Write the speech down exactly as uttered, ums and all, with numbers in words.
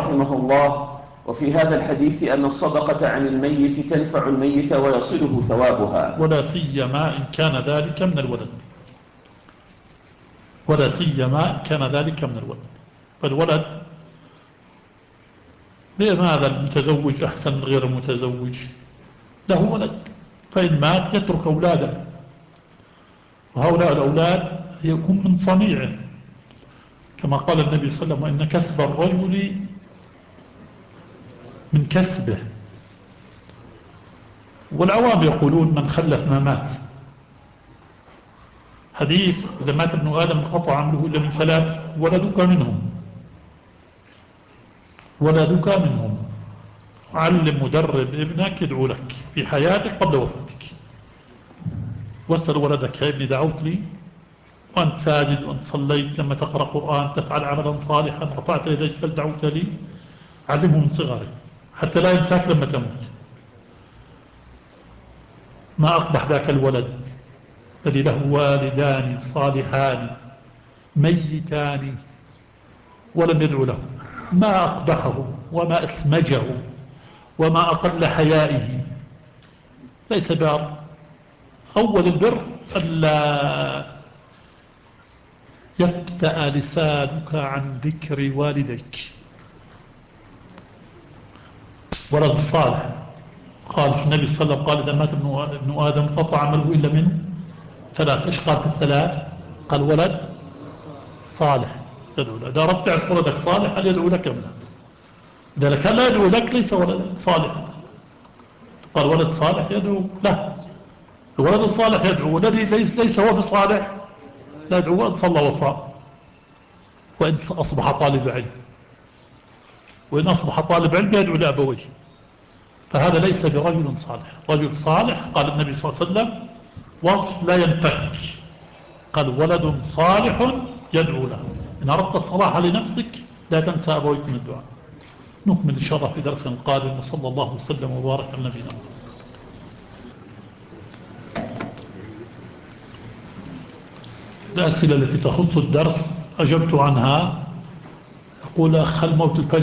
رحمه الله: وفي هذا الحديث أن الصدقة عن الميت تنفع الميت ويصله ثوابها، ولا سيما إن كان ذلك من الولد ولا سيما إن كان ذلك من الولد فالولد لماذا المتزوج أحسن من غير المتزوج؟ له ولد، فإن مات يترك أولاده، وهؤلاء الأولاد يكون من صنيعه، كما قال النبي صلى الله عليه وسلم: إن كسب الرجل من كسبه. والعوام يقولون من خلف ما مات. حديث: إذا مات ابن آدم انقطع عمله إلا من ثلاث: ولدك منهم ولدك منهم علم مدرب ابنك يدعو لك في حياتك قبل وفاتك. واسأل ولدك: يا ابني دعوت لي وأنت ساجد وأنت صليت، لما تقرأ قرآن تفعل عملا صالحا رفعت يديك فلدعوت لي. علمه من صغره حتى لا ينساك لما تموت. ما أقبح ذاك الولد الذي له والدان صالحان ميتان ولم يدعو له. ما أقبحه وما أسمجه وما أقل حيائه. ليس بار. أول البر ألا يبتأ لسانك عن ذكر والديك. ولد الصالح قال في النبي صلى الله عليه وسلم: قال إذا مات ابن آدم قطع عمله إلا من ثلاث. إيش قال في الثلاث؟ قال: ولد صالح يدعو له. إذا أردت تعرف ولدك صالح هل يدعو لك أم لا؟ إذا كان لا يدعو لك ليس ولد صالح. قال: ولد صالح يدعو له. الولد الصالح يدعو، والذي ليس, ليس هو بصالح لا يدعو، وإن صلى وصام وإن أصبح طالب علم، وإن أصبح طالب علم يدعو لأبويه، فهذا ليس برجل صالح. رجل صالح قال النبي صلى الله عليه وسلم وصف لا ينفك، قال: ولد صالح يدعو له. إن أردت الصلاح لنفسك لا تنسى أبويك من الدعاء. نكمل إن شاء الله في درس قادم، وصلى الله وسلم وبارك على نبينا محمد. الأسئلة التي تخص الدرس أجبت عنها. يقول: أخ: هل موت الفجر